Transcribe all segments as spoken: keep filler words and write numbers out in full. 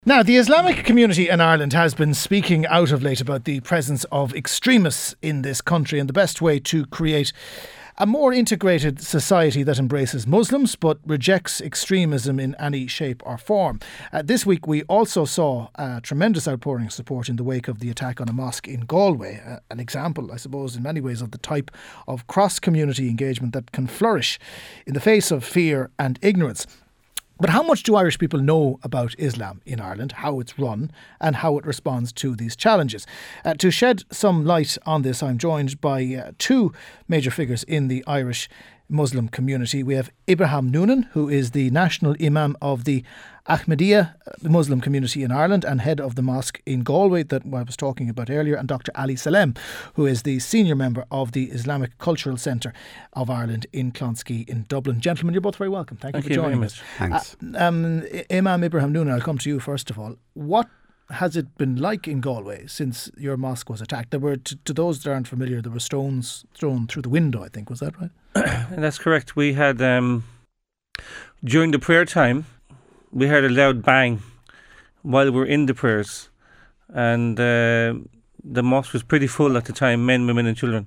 Now, the Islamic community in Ireland has been speaking out of late about the presence of extremists in this country and the best way to create a more integrated society that embraces Muslims but rejects extremism in any shape or form. Uh, this week we also saw a tremendous outpouring of support in the wake of the attack on a mosque in Galway. Uh, an example, I suppose, in many ways of the type of cross-community engagement that can flourish in the face of fear and ignorance. But how much do Irish people know about Islam in Ireland, how it's run and how it responds to these challenges? Uh, to shed some light on this, I'm joined by uh, two major figures in the Irish Muslim community. We have Ibrahim Noonan, who is the National Imam of the Ahmadiyya Muslim community in Ireland and head of the mosque in Galway that I was talking about earlier, and Doctor Ali Salem, who is the senior member of the Islamic Cultural Centre of Ireland in Clonskeagh in Dublin. Gentlemen, you're both very welcome. Thank, Thank you for you joining us. Thanks. Uh, um, Imam Ibrahim Noonan, I'll come to you first of all. What has it been like in Galway since your mosque was attacked? There were, to, to those that aren't familiar, there were stones thrown through the window, I think. Was that right? That's correct. We had, um, during the prayer time, we heard a loud bang while we were in the prayers. And uh, the mosque was pretty full at the time, men, women and children.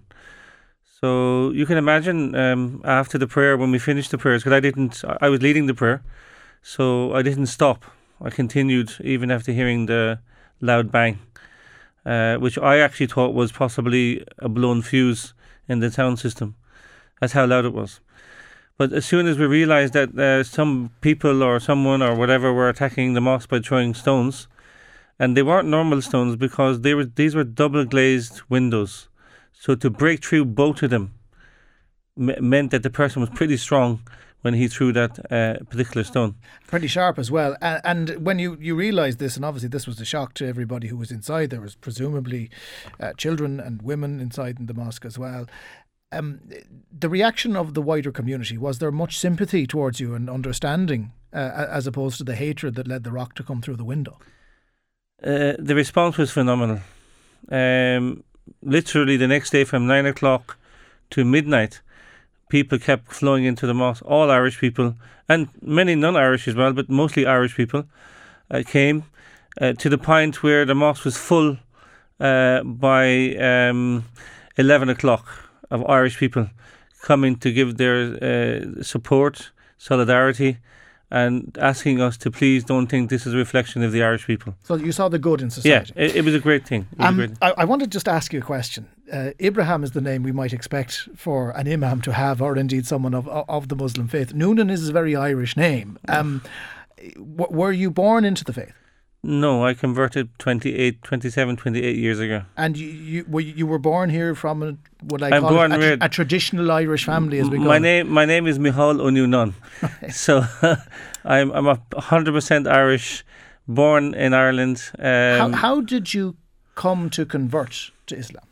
So you can imagine um, after the prayer, when we finished the prayers, because I didn't, I was leading the prayer, so I didn't stop. I continued even after hearing the loud bang, uh, which I actually thought was possibly a blown fuse in the sound system. That's how loud it was. But as soon as we realised that uh, some people or someone or whatever were attacking the mosque by throwing stones, and they weren't normal stones because they were these were double glazed windows, so to break through both of them m- meant that the person was pretty strong when he threw that uh, particular stone. Pretty sharp as well. And, and when you, you realised this, and obviously this was a shock to everybody who was inside, there was presumably uh, children and women inside in the mosque as well. Um, the reaction of the wider community, was there much sympathy towards you and understanding uh, as opposed to the hatred that led the rock to come through the window? Uh, the response was phenomenal. Um, literally the next day from nine o'clock to midnight, people kept flowing into the mosque. All Irish people, and many non-Irish as well, but mostly Irish people, uh, came uh, to the point where the mosque was full uh, by um, eleven o'clock of Irish people coming to give their uh, support, solidarity, and asking us to please don't think this is a reflection of the Irish people. So you saw the good in society. Yeah, it, it was a great thing. It was Um, a great thing. I, I want to just ask you a question. Uh, Ibrahim is the name we might expect for an imam to have, or indeed someone of of the Muslim faith. Noonan is a very Irish name. Um, w- were you born into the faith? No, I converted twenty-eight, twenty-seven, twenty-eight years ago. And you you were, you were born here from a, what I I'm call born it, a, here- tra- a traditional Irish family, as we call My it. name, my name is Micheál Ó Nuannán. So I'm I'm a hundred percent Irish, born in Ireland. Um, How, how did you come to convert to Islam?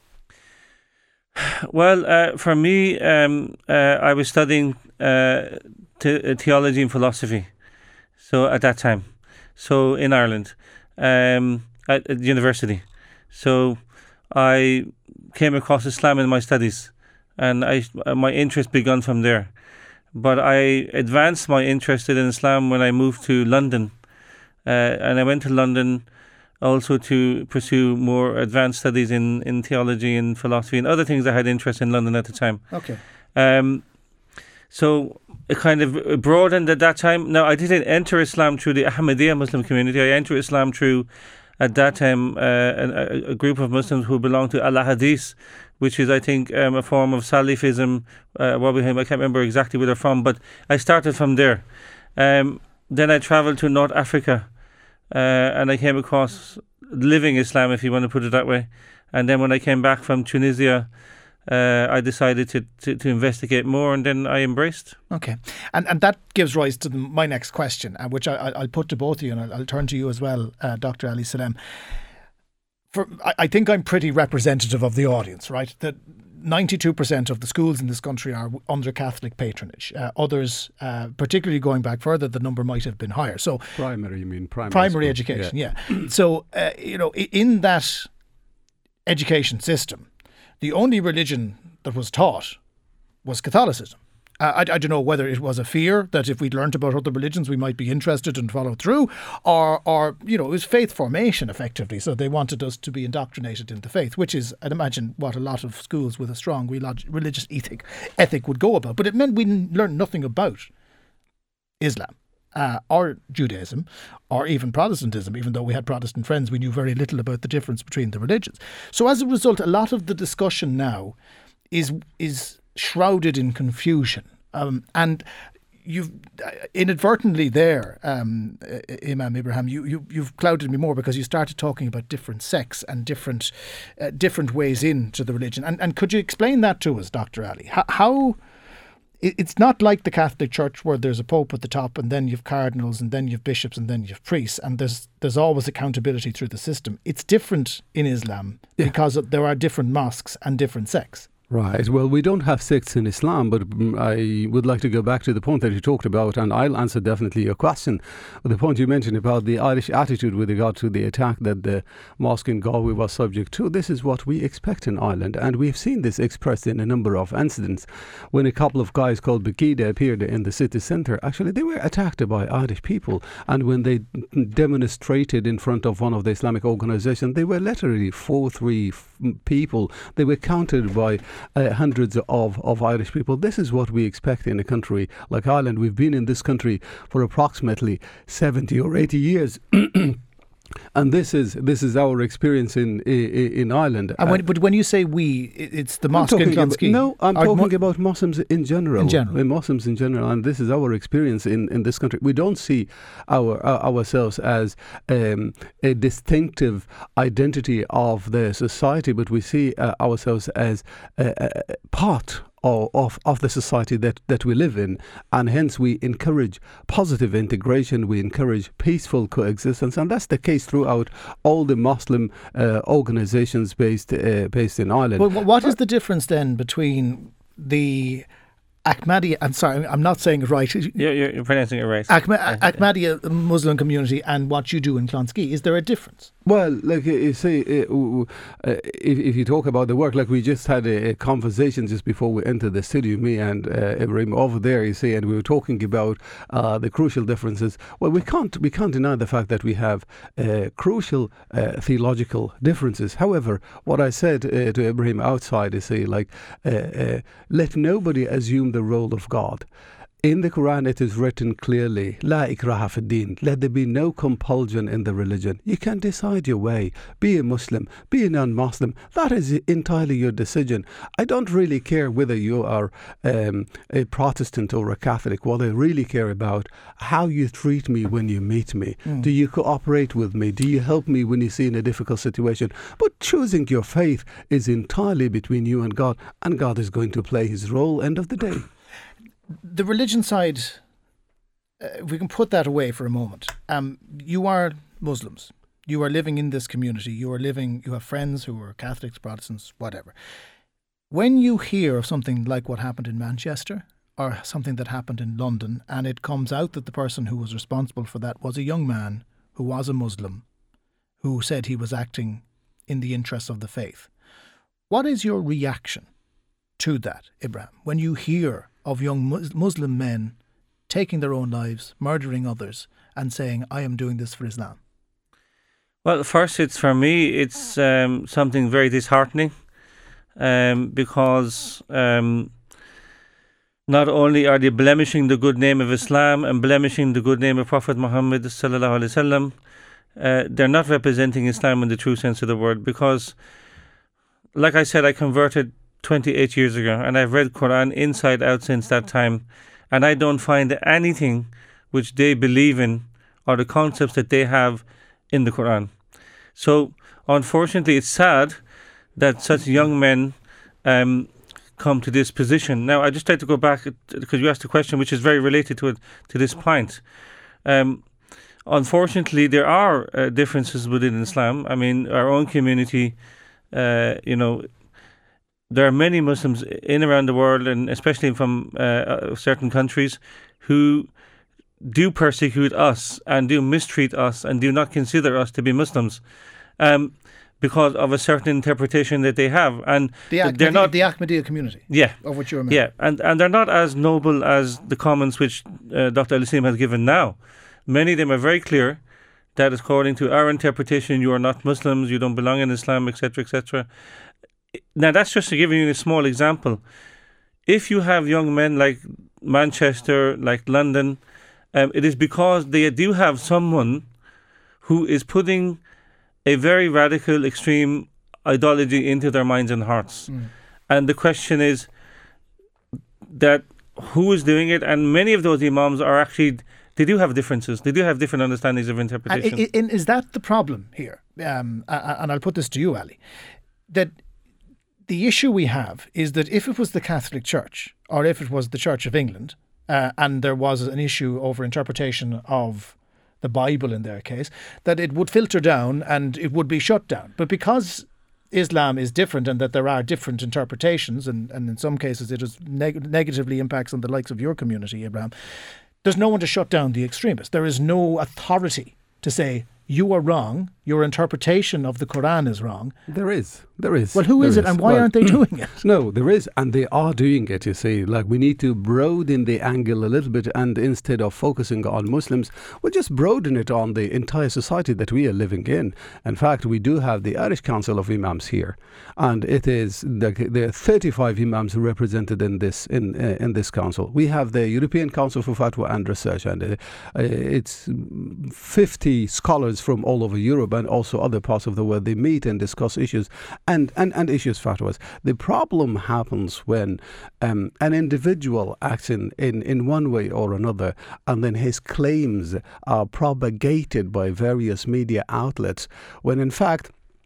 Well, uh, for me, um, uh, I was studying uh, the- theology and philosophy. So at that time, so in Ireland, um, at, at university. So I came across Islam in my studies, and I my interest began from there. But I advanced my interest in Islam when I moved to London, uh, and I went to London also to pursue more advanced studies in, in theology and philosophy and other things I had interest in London at the time. Okay. Um, so it kind of broadened at that time. Now, I didn't enter Islam through the Ahmadiyya Muslim community. I entered Islam through, at that time, uh, a, a group of Muslims who belonged to Al-Hadith, which is, I think, um, a form of Salafism. Uh, what we, I can't remember exactly where they're from, but I started from there. Um, then I travelled to North Africa, uh, and I came across living Islam, if you want to put it that way. And then when I came back from Tunisia, Uh, I decided to, to, to investigate more, and then I embraced. Okay. And and that gives rise to the, my next question, uh, which I, I- I'll put to both of you, and I'll, I'll turn to you as well, uh, Doctor Ali Salem. For, I, I think I'm pretty representative of the audience, right? That ninety-two percent of the schools in this country are under Catholic patronage. Uh, others, uh, particularly going back further, the number might have been higher. So Primary, you mean primary primary school. education, Yeah. yeah. So, uh, you know, i- in that education system, the only religion that was taught was Catholicism. Uh, I, I don't know whether it was a fear that if we'd learnt about other religions we might be interested and follow through, or, or you know, it was faith formation effectively. So they wanted us to be indoctrinated in the faith, which is, I'd imagine, what a lot of schools with a strong religious ethic, ethic would go about. But it meant we learned nothing about Islam. Uh, or Judaism, or even Protestantism. Even though we had Protestant friends, we knew very little about the difference between the religions. So as a result, a lot of the discussion now is is shrouded in confusion. Um, and you've inadvertently there, um, Imam Ibrahim, you, you, you've clouded me more because you started talking about different sects and different uh, different ways into the religion. And, and could you explain that to us, Doctor Ali? How... how It's not like the Catholic Church where there's a pope at the top and then you've cardinals and then you've bishops and then you've priests and there's there's always accountability through the system. It's different in Islam yeah. because there are different mosques and different sects. Right. Well, we don't have sects in Islam, but I would like to go back to the point that you talked about, and I'll answer definitely your question. The point you mentioned about the Irish attitude with regard to the attack that the mosque in Galway was subject to, this is what we expect in Ireland, and we've seen this expressed in a number of incidents. When a couple of guys called Bakida appeared in the city centre, actually they were attacked by Irish people, and when they demonstrated in front of one of the Islamic organisations, they were literally four, three f- people. They were counted by Uh, hundreds of, of Irish people. This is what we expect in a country like Ireland. We've been in this country for approximately seventy or eighty years. And this is this is our experience in in, in Ireland. And when, but when you say we, it's the mosque in Clonskeagh. No, I'm Or talking mo- about Muslims in general. In general. Muslims in general, and this is our experience in, in this country. We don't see our uh, ourselves as um, a distinctive identity of the society, but we see uh, ourselves as a, a part Of, of, of the society that, that we live in, and hence we encourage positive integration, we encourage peaceful coexistence, and that's the case throughout all the Muslim uh, organisations based uh, based in Ireland. Well, what is the difference then between the Ahmadiyya, I'm sorry, I'm not saying it right. You're, you're pronouncing it right. Ahma- Ahmadiyya Muslim community and what you do in Clonskeagh. Is there a difference? Well, like you say, uh, uh, if, if you talk about the work, like we just had a, a conversation just before we entered the studio, me and uh, Ibrahim over there, you see, and we were talking about uh, the crucial differences. Well, we can't we can't deny the fact that we have uh, crucial uh, theological differences. However, what I said uh, to Ibrahim outside is, say, like, uh, uh, let nobody assume the role of God. In the Quran it is written clearly, La ikraha fi din, let there be no compulsion in the religion. You can decide your way, be a Muslim, be a non-Muslim, that is entirely your decision. I don't really care whether you are um, a Protestant or a Catholic. What I really care about, how you treat me when you meet me. Mm. Do you cooperate with me? Do you help me when you see in a difficult situation? But choosing your faith is entirely between you and God, and God is going to play his role end of the day. The religion side, uh, if we can put that away for a moment. Um, you are Muslims. You are living in this community. You are living, you have friends who are Catholics, Protestants, whatever. When you hear of something like what happened in Manchester or something that happened in London, and it comes out that the person who was responsible for that was a young man who was a Muslim, who said he was acting in the interests of the faith, what is your reaction to that, Ibrahim, when you hear of young Muslim men taking their own lives, murdering others, and saying, I am doing this for Islam? Well, first, it's for me, it's um, something very disheartening, um, because um, not only are they blemishing the good name of Islam and blemishing the good name of Prophet Muhammad sallallahu alaihi wasallam, uh, they're not representing Islam in the true sense of the word. Because, like I said, I converted twenty-eight years ago, and I've read Quran inside out since that time, and I don't find anything which they believe in or the concepts that they have in the Quran. So unfortunately it's sad that such young men um, come to this position. Now I just like to go back, because you asked a question which is very related to it, to this point. Um, unfortunately there are uh, differences within Islam. I mean, our own community, uh, you know, there are many Muslims in around the world, and especially from uh, certain countries, who do persecute us and do mistreat us and do not consider us to be Muslims. Um, because of a certain interpretation that they have, and The, th- Ahmed- they're not. the Ahmadiyya community, Yeah, of which you're a member. yeah, and and they're not as noble as the comments which uh, Doctor Al-Islam has given now. Many of them are very clear that according to our interpretation, you are not Muslims, you don't belong in Islam, et cetera, et cetera. Now, that's just to give you a small example. If you have young men like Manchester, like London, um, it is because they do have someone who is putting a very radical, extreme ideology into their minds and hearts. Mm. And the question is that who is doing it? And many of those imams are actually, they do have differences. They do have different understandings of And interpretation. i- i- is that the problem here? Um, a- a- and I'll put this to you, Ali, that the issue we have is that if it was the Catholic Church or if it was the Church of England uh, and there was an issue over interpretation of the Bible in their case, that it would filter down and it would be shut down. But because Islam is different and that there are different interpretations, and, and in some cases it is neg- negatively impacts on the likes of your community, Abraham, there's no one to shut down the extremists. There is no authority to say, you are wrong, your interpretation of the Quran is wrong. There is. There is. Well, who is There it and why Well, aren't they doing it? No, there is, and they are doing it, you see. Like, we need to broaden the angle a little bit, and instead of focusing on Muslims, we'll just broaden it on the entire society that we are living in. In fact, we do have the Irish Council of Imams here, and it is, the, there are thirty-five imams represented in this in uh, in this council. We have the European Council for Fatwa and Research, and uh, uh, it's fifty scholars from all over Europe and also other parts of the world. They meet and discuss issues and, and, and issues fatwas. The problem happens when um, an individual acts in, in, in one way or another, and then his claims are propagated by various media outlets, when in fact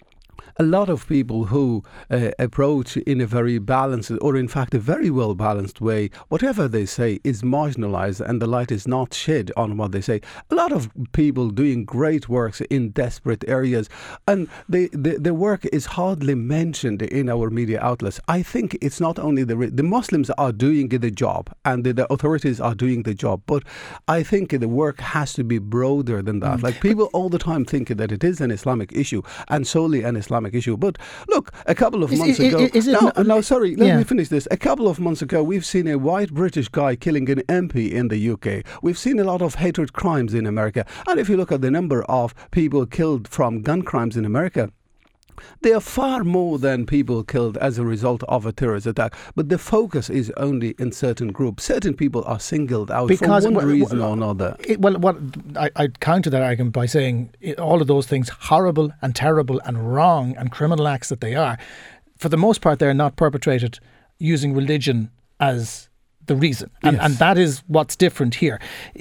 a lot of people who uh, approach in a very balanced, or in fact a very well balanced way, whatever they say is marginalized and the light is not shed on what they say. A lot of people doing great works in desperate areas, and they, the, the work is hardly mentioned in our media outlets. I think it's not only the the Muslims are doing the job and the, the authorities are doing the job, but I think the work has to be broader than that. Mm. Like, people all the time think that it is an Islamic issue and solely an Islamic issue. But look, a couple of is, months is, ago... Is it no, not, no, sorry, let yeah. me finish this. A couple of months ago, we've seen a white British guy killing an M P in the U K. We've seen a lot of hatred crimes in America. And if you look at the number of people killed from gun crimes in America, they are far more than people killed as a result of a terrorist attack. But the focus is only in certain groups. Certain people are singled out because, for one well, reason well, or another. It, well, what I, I'd counter that argument by saying it, all of those things, horrible and terrible and wrong and criminal acts that they are, for the most part, they're not perpetrated using religion as the reason. And, yes. and that is what's different here.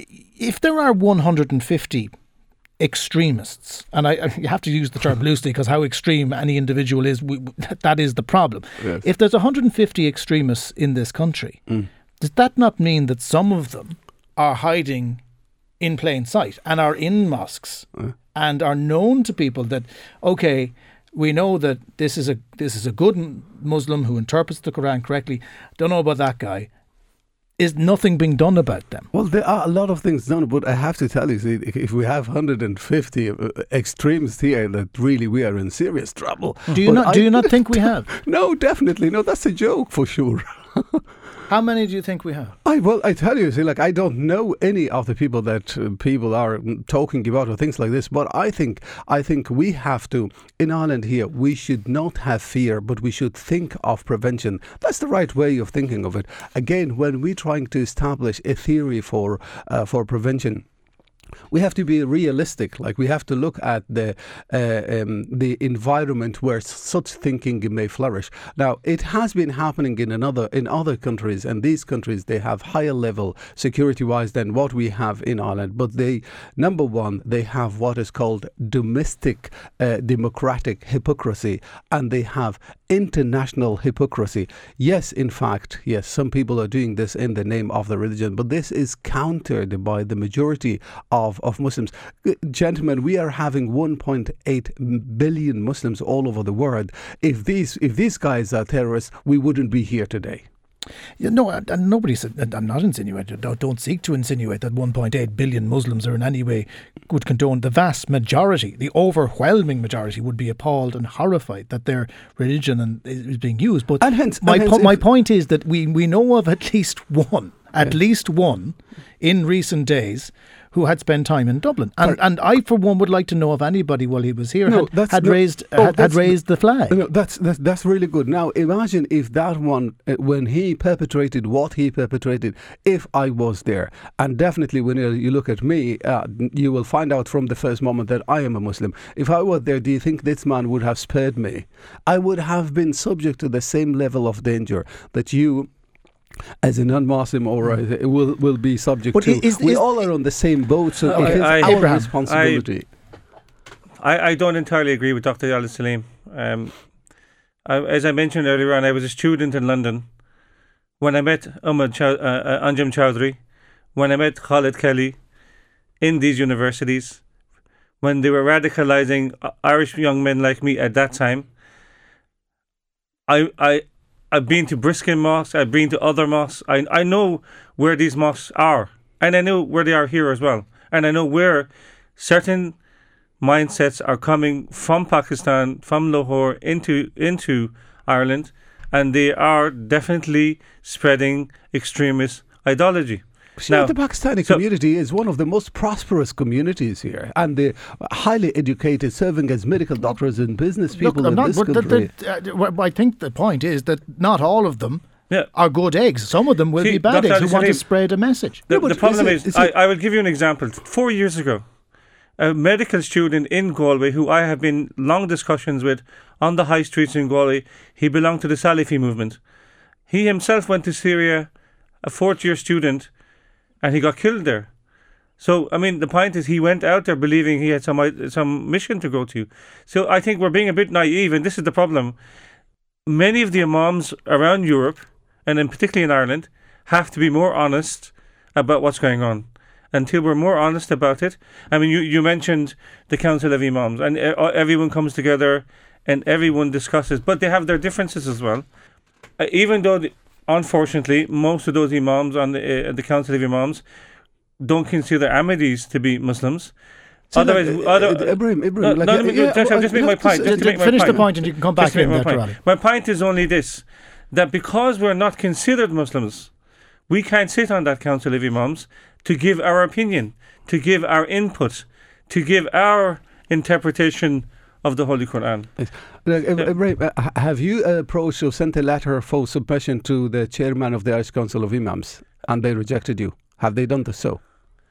If there are one hundred fifty extremists, and I, you have to use the term loosely because how extreme any individual is, we, that is the problem. Yes. If there's one hundred fifty extremists in this country, mm. does that not mean that some of them are hiding in plain sight and are in mosques uh. and are known to people that, okay, we know that this is a this is a good Muslim who interprets the Quran correctly. Don't know about that guy. Is nothing being done about them? Well, there are a lot of things done, but I have to tell you, see, if we have one hundred fifty extremists here, that really we are in serious trouble. Do you but not? I, do you not think we have? No, definitely no. That's a joke for sure. How many do you think we have? I well, I tell you, see, like, I don't know any of the people that uh, people are talking about or things like this. But I think, I think we have to, in Ireland here, we should not have fear, but we should think of prevention. That's the right way of thinking of it. Again, when we're trying to establish a theory for uh, for prevention, we have to be realistic. Like, we have to look at the uh, um, the environment where such thinking may flourish. Now, it has been happening in another in other countries, and these countries, they have higher level security-wise than what we have in Ireland. But they, number one, they have what is called domestic uh, democratic hypocrisy, and they have international hypocrisy. Yes, in fact, yes, some people are doing this in the name of the religion, but this is countered by the majority of, of Muslims. Gentlemen, we are having one point eight billion Muslims all over the world. If these if these guys are terrorists, we wouldn't be here today. Yeah, no, and and nobody said, and I'm not insinuating, don't, don't seek to insinuate that one point eight billion Muslims are in any way would condone. The vast majority, the overwhelming majority, would be appalled and horrified that their religion and, is being used. But And hence- my, and hence po- my if- point is that we, we know of at least one, at Yeah. least one in recent days who had spent time in Dublin. And Right. and I, for one, would like to know if anybody while he was here No, had, that's had not- raised oh, had, had that's- raised the flag. No, that's, that's that's really good. Now imagine if that one, uh, when he perpetrated what he perpetrated, if I was there, and definitely when you, you look at me, uh, you will find out from the first moment that I am a Muslim. If I were there, do you think this man would have spared me? I would have been subject to the same level of danger that you, as a non-Muslim, or uh, will will be subject But to. is- we is- all are on the same boat, so I- it is I- our Abraham, responsibility. I, I don't entirely agree with Doctor Al Salim. Um, I, as I mentioned earlier on, I was a student in London when I met Ahmad Chow- uh, uh, Anjem Chowdhury, when I met Khalid Kelly in these universities, when they were radicalizing uh, Irish young men like me at that time. I I I've been to Briskin Mosque. I've been to other mosques. I I know where these mosques are, and I know where they are here as well, and I know where certain mindsets are coming from Pakistan, from Lahore into into Ireland, and they are definitely spreading extremist ideology. See, Now- the Pakistani so- community is one of the most prosperous communities here, and they're highly educated, serving as medical doctors and business people Look, I'm in not, this but the- country. the- uh, well, I think the point is that not all of them Yeah. are good eggs. Some of them will See, be bad Doctor eggs who want to Al-Salim, spread a message. The, No, but the problem is is, it- is I, it- I will give you an example. Four years ago, a medical student in Galway, who I have been long discussions with on the high streets in Galway, he belonged to the Salafi movement. He himself went to Syria, a fourth year student, and he got killed there. So, I mean, the point is he went out there believing he had some i- some mission to go to. So I think we're being a bit naive, and this is the problem. Many of the imams around Europe, and in particularly in Ireland, have to be more honest about what's going on. Until we're more honest about it. I mean, you, you mentioned the Council of Imams, and uh, everyone comes together and everyone discusses, but they have their differences as well. Uh, even though, the, unfortunately, most of those Imams on the, uh, the Council of Imams don't consider Ahmadis to be Muslims. See, Otherwise, like, uh, other, uh, Ibrahim, no, Ibrahim, like, no, uh, let me yeah, just, well, just I- make my let's point. just- Just to make my Finish the point. point and you can come back Just to in make there, my point. Tirali. My point is only this, that because we're not considered Muslims, we can't sit on that Council of Imams to give our opinion, to give our input, to give our interpretation of the Holy Quran. Like, uh, Ibrahim, uh, h- have you approached or sent a letter for submission to the chairman of the Irish Council of Imams, and they rejected you? Have they done this so?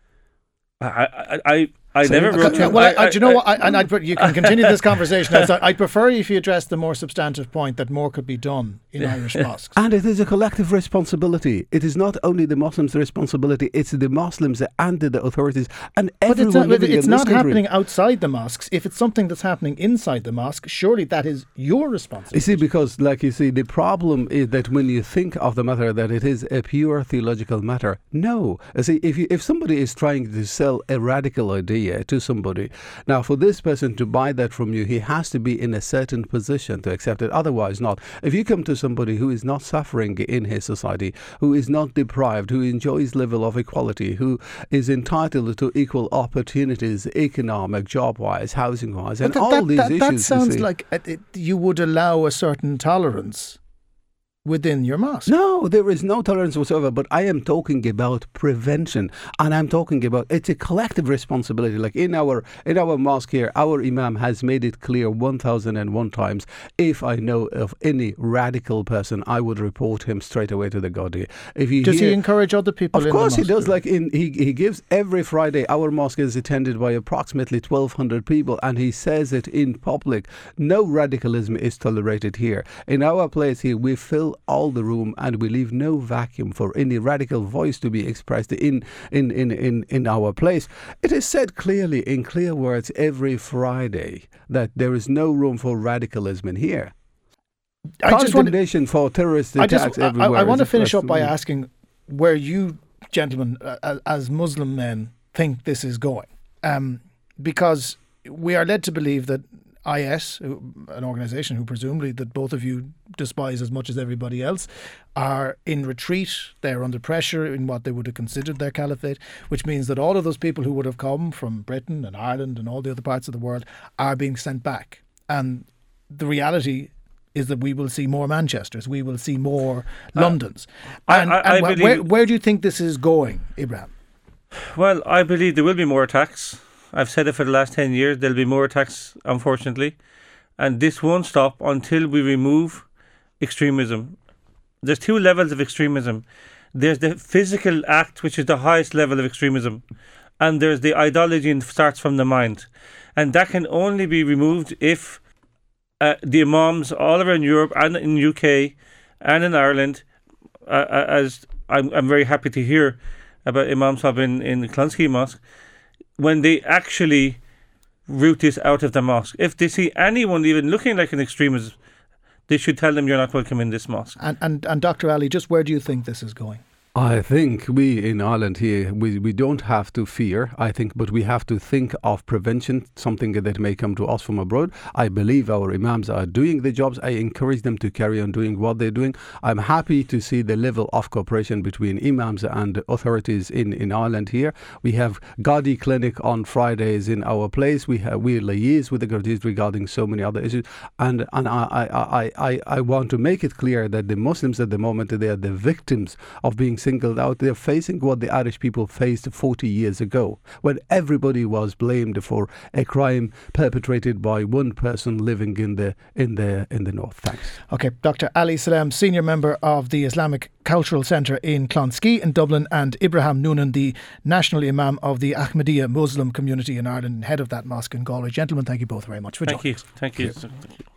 I, I, I, I So- never Okay, wrote Okay, to him. well, I, I- I, do you know I- what? I, and I'd, pre- you can continue this conversation outside. I'd prefer if you address the more substantive point that more could be done in Irish mosques. And it is a collective responsibility. It is not only the Muslims' responsibility; it's the Muslims and the authorities and But everyone it's not, living it's in not this country. happening outside the mosques. If it's something that's happening inside the mosque, surely that is your You responsibility. see, because, like you see, the problem is that when you think of the matter, that it is a pure theological matter. No, you see, if you, if somebody is trying to sell a radical idea to somebody, now for this person to buy that from you, he has to be in a certain position to accept it. Otherwise, not. If you come to somebody who is not suffering in his society, who is not deprived, who enjoys level of equality, who is entitled to equal opportunities, economic, job-wise, housing-wise, and But all that, these that, issues. that you sounds see. like it, it- you would allow a certain tolerance within your mosque. No, there is no tolerance whatsoever. But I am talking about prevention, and I'm talking about it's a collective responsibility. Like in our in our mosque here, our imam has made it clear one thousand and one times. If I know of any radical person, I would report him straight away to the Gardaí. If you Does hear, he encourage other people? of in course the he mosque? does. Like in he he gives every Friday. Our mosque is attended by approximately twelve hundred people, and he says it in public. No radicalism is tolerated here. In our place here, we fill all the room, and we leave no vacuum for any radical voice to be expressed in in in in, in our place. It is said clearly in clear words every Friday that there is no room for radicalism in here. I just want, Condemnation for terrorist I, attacks just, I, everywhere. I want to is finish up by expressed. asking where you gentlemen, uh, as Muslim men, think this is going. Um, because we are led to believe that I S, an organisation who presumably that both of you despise as much as everybody else, are in retreat. They're under pressure in what they would have considered their caliphate, which means that all of those people who would have come from Britain and Ireland and all the other parts of the world are being sent back. And the reality is that we will see more Manchesters, we will see more Londons. Uh, and I, I, and I wh- where, where do you think this is going, Ibrahim? Well, I believe there will be more attacks. I've said it for the last ten years. There'll be more attacks, unfortunately. And this won't stop until we remove extremism. There's two levels of extremism. There's the physical act, which is the highest level of extremism. And there's the ideology and starts from the mind. And that can only be removed if uh, the imams all around Europe and in U K and in Ireland, uh, as I'm, I'm very happy to hear about Imam Sahib in, in the Clonskeagh Mosque, when they actually root this out of the mosque. If they see anyone even looking like an extremist, they should tell them you're not welcome in this mosque. And, and, and Doctor Ali, just where do you think this is going? I think we in Ireland here, we, we don't have to fear, I think, but we have to think of prevention, something that may come to us from abroad. I believe our imams are doing the jobs. I encourage them to carry on doing what they're doing. I'm happy to see the level of cooperation between imams and authorities in, in Ireland here. We have Gadi Clinic on Fridays in our place. We have, we liaise with the Gardaís regarding so many other issues. And, and I, I, I, I, I want to make it clear that the Muslims at the moment, they are the victims of being singled out. They're facing what the Irish people faced forty years ago, when everybody was blamed for a crime perpetrated by one person living in the in the in the north. Thanks. Okay, Doctor Ali Salem, senior member of the Islamic Cultural Centre in Clonskeagh in Dublin, and Ibrahim Noonan, the national imam of the Ahmadiyya Muslim community in Ireland, head of that mosque in Galway. Gentlemen, thank you both very much for Thank joining you. us. Thank you. Thank you.